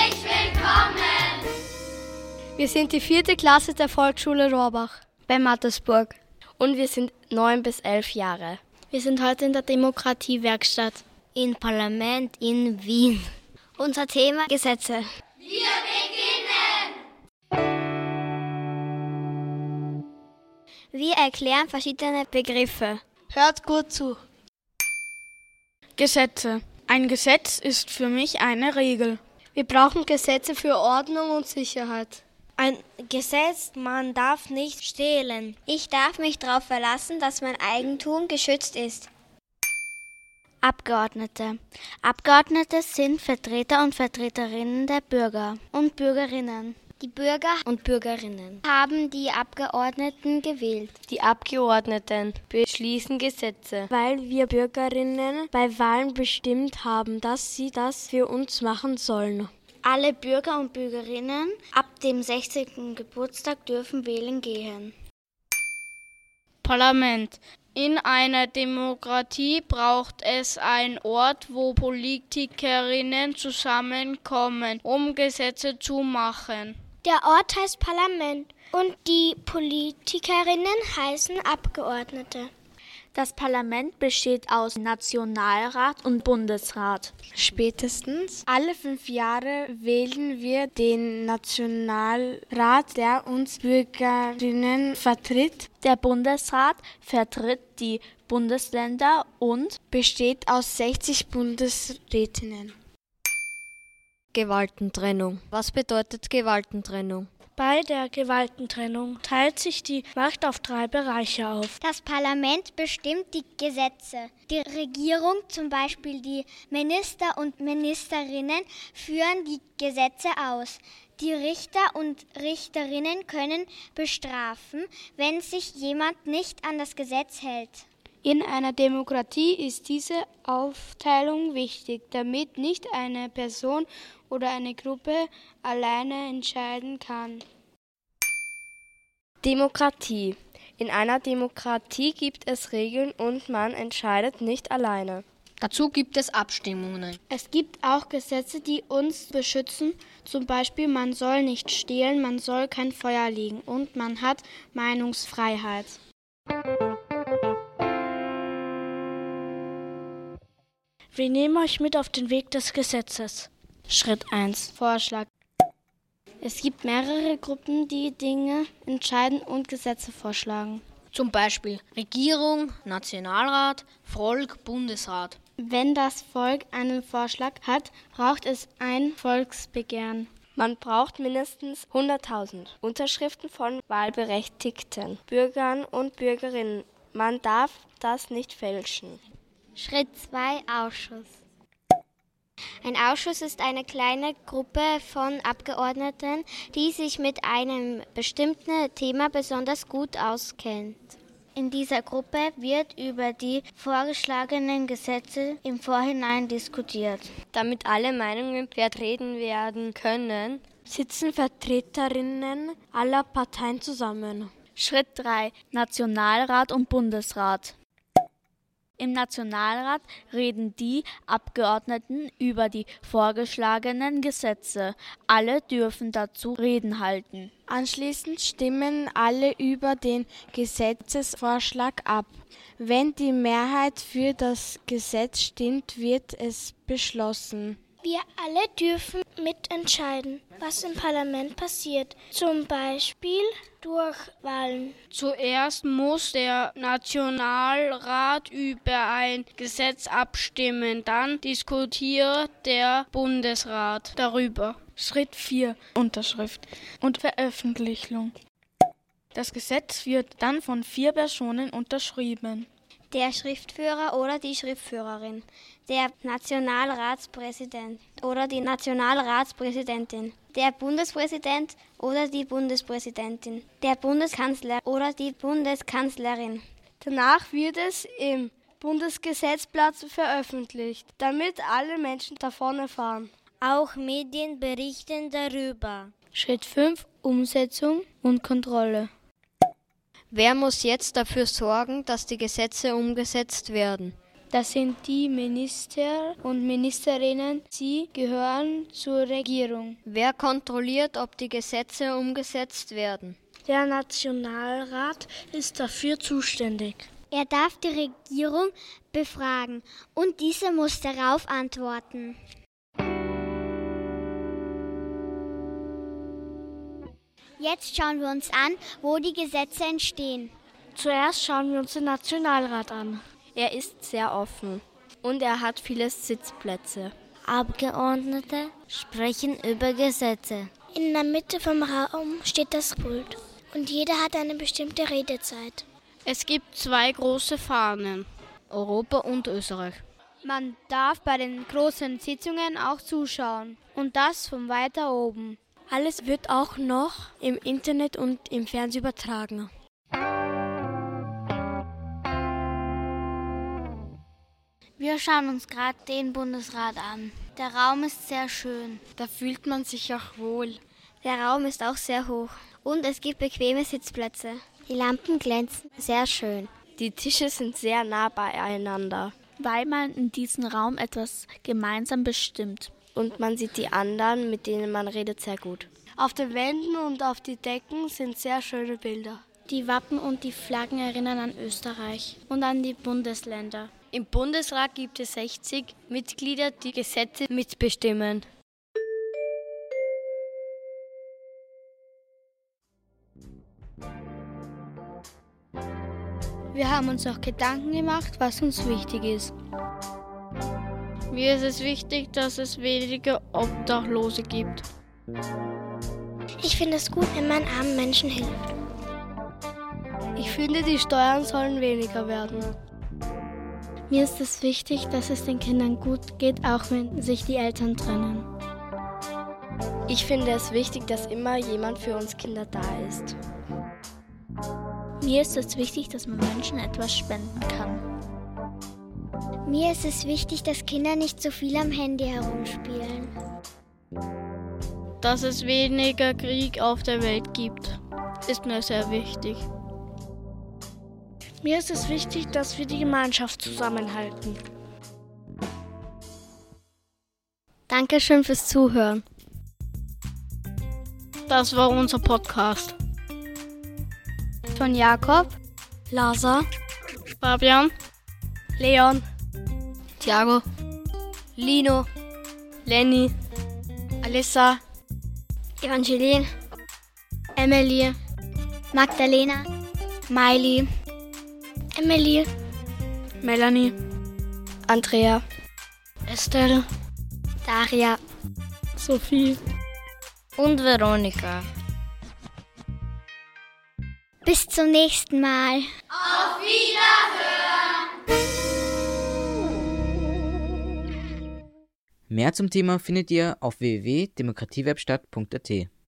Wir sind die 4. Klasse der Volksschule Rohrbach bei Mattersburg und wir sind 9 bis 11 Jahre. Wir sind heute in der Demokratiewerkstatt im Parlament in Wien. Unser Thema Gesetze. Wir beginnen! Wir erklären verschiedene Begriffe. Hört gut zu. Gesetze. Ein Gesetz ist für mich eine Regel. Wir brauchen Gesetze für Ordnung und Sicherheit. Ein Gesetz, man darf nicht stehlen. Ich darf mich darauf verlassen, dass mein Eigentum geschützt ist. Abgeordnete. Abgeordnete sind Vertreter und Vertreterinnen der Bürger und Bürgerinnen. Die Bürger und Bürgerinnen haben die Abgeordneten gewählt. Die Abgeordneten beschließen Gesetze, weil wir Bürgerinnen bei Wahlen bestimmt haben, dass sie das für uns machen sollen. Alle Bürger und Bürgerinnen ab dem 60. Geburtstag dürfen wählen gehen. Parlament. In einer Demokratie braucht es einen Ort, wo Politikerinnen zusammenkommen, um Gesetze zu machen. Der Ort heißt Parlament und die Politikerinnen heißen Abgeordnete. Das Parlament besteht aus Nationalrat und Bundesrat. Spätestens alle 5 Jahre wählen wir den Nationalrat, der uns Bürgerinnen vertritt. Der Bundesrat vertritt die Bundesländer und besteht aus 60 Bundesrätinnen. Gewaltentrennung. Was bedeutet Gewaltentrennung? Bei der Gewaltentrennung teilt sich die Macht auf 3 Bereiche auf. Das Parlament bestimmt die Gesetze. Die Regierung, zum Beispiel die Minister und Ministerinnen, führen die Gesetze aus. Die Richter und Richterinnen können bestrafen, wenn sich jemand nicht an das Gesetz hält. In einer Demokratie ist diese Aufteilung wichtig, damit nicht eine Person oder eine Gruppe alleine entscheiden kann. Demokratie. In einer Demokratie gibt es Regeln und man entscheidet nicht alleine. Dazu gibt es Abstimmungen. Es gibt auch Gesetze, die uns beschützen. Zum Beispiel, man soll nicht stehlen, man soll kein Feuer legen und man hat Meinungsfreiheit. Wir nehmen euch mit auf den Weg des Gesetzes. Schritt 1. Vorschlag. Es gibt mehrere Gruppen, die Dinge entscheiden und Gesetze vorschlagen. Zum Beispiel Regierung, Nationalrat, Volk, Bundesrat. Wenn das Volk einen Vorschlag hat, braucht es ein Volksbegehren. Man braucht mindestens 100.000 Unterschriften von wahlberechtigten Bürgern und Bürgerinnen. Man darf das nicht fälschen. Schritt 2. Ausschuss. Ein Ausschuss ist eine kleine Gruppe von Abgeordneten, die sich mit einem bestimmten Thema besonders gut auskennt. In dieser Gruppe wird über die vorgeschlagenen Gesetze im Vorhinein diskutiert. Damit alle Meinungen vertreten werden können, sitzen Vertreterinnen aller Parteien zusammen. Schritt 3. Nationalrat und Bundesrat. Im Nationalrat reden die Abgeordneten über die vorgeschlagenen Gesetze. Alle dürfen dazu Reden halten. Anschließend stimmen alle über den Gesetzesvorschlag ab. Wenn die Mehrheit für das Gesetz stimmt, wird es beschlossen. Wir alle dürfen mitentscheiden, was im Parlament passiert. Zum Beispiel durch Wahlen. Zuerst muss der Nationalrat über ein Gesetz abstimmen, dann diskutiert der Bundesrat darüber. Schritt 4. Unterschrift und Veröffentlichung. Das Gesetz wird dann von 4 Personen unterschrieben. Der Schriftführer oder die Schriftführerin, der Nationalratspräsident oder die Nationalratspräsidentin, der Bundespräsident oder die Bundespräsidentin, der Bundeskanzler oder die Bundeskanzlerin. Danach wird es im Bundesgesetzblatt veröffentlicht, damit alle Menschen davon erfahren. Auch Medien berichten darüber. Schritt 5. Umsetzung und Kontrolle. Wer muss jetzt dafür sorgen, dass die Gesetze umgesetzt werden? Das sind die Minister und Ministerinnen. Sie gehören zur Regierung. Wer kontrolliert, ob die Gesetze umgesetzt werden? Der Nationalrat ist dafür zuständig. Er darf die Regierung befragen und diese muss darauf antworten. Jetzt schauen wir uns an, wo die Gesetze entstehen. Zuerst schauen wir uns den Nationalrat an. Er ist sehr offen und er hat viele Sitzplätze. Abgeordnete sprechen über Gesetze. In der Mitte vom Raum steht das Pult und jeder hat eine bestimmte Redezeit. Es gibt 2 große Fahnen. Europa und Österreich. Man darf bei den großen Sitzungen auch zuschauen und das von weiter oben. Alles wird auch noch im Internet und im Fernsehen übertragen. Wir schauen uns gerade den Bundesrat an. Der Raum ist sehr schön. Da fühlt man sich auch wohl. Der Raum ist auch sehr hoch. Und es gibt bequeme Sitzplätze. Die Lampen glänzen sehr schön. Die Tische sind sehr nah beieinander. Weil man in diesem Raum etwas gemeinsam bestimmt. Und man sieht die anderen, mit denen man redet, sehr gut. Auf den Wänden und auf die Decken sind sehr schöne Bilder. Die Wappen und die Flaggen erinnern an Österreich und an die Bundesländer. Im Bundesrat gibt es 60 Mitglieder, die Gesetze mitbestimmen. Wir haben uns auch Gedanken gemacht, was uns wichtig ist. Mir ist es wichtig, dass es weniger Obdachlose gibt. Ich finde es gut, wenn man armen Menschen hilft. Ich finde, die Steuern sollen weniger werden. Mir ist es wichtig, dass es den Kindern gut geht, auch wenn sich die Eltern trennen. Ich finde es wichtig, dass immer jemand für uns Kinder da ist. Mir ist es wichtig, dass man Menschen etwas spenden kann. Mir ist es wichtig, dass Kinder nicht so viel am Handy herumspielen. Dass es weniger Krieg auf der Welt gibt, ist mir sehr wichtig. Mir ist es wichtig, dass wir die Gemeinschaft zusammenhalten. Dankeschön fürs Zuhören. Das war unser Podcast. Von Jakob, Lazar, Fabian, Leon, Thiago, Lino, Lenny, Alissa, Evangeline, Emily, Magdalena, Miley, Emily, Melanie, Andrea, Estelle, Daria Sophie und Veronika. Bis zum nächsten Mal. Auf Wiederhören! Mehr zum Thema findet ihr auf www.demokratiewebstadt.at.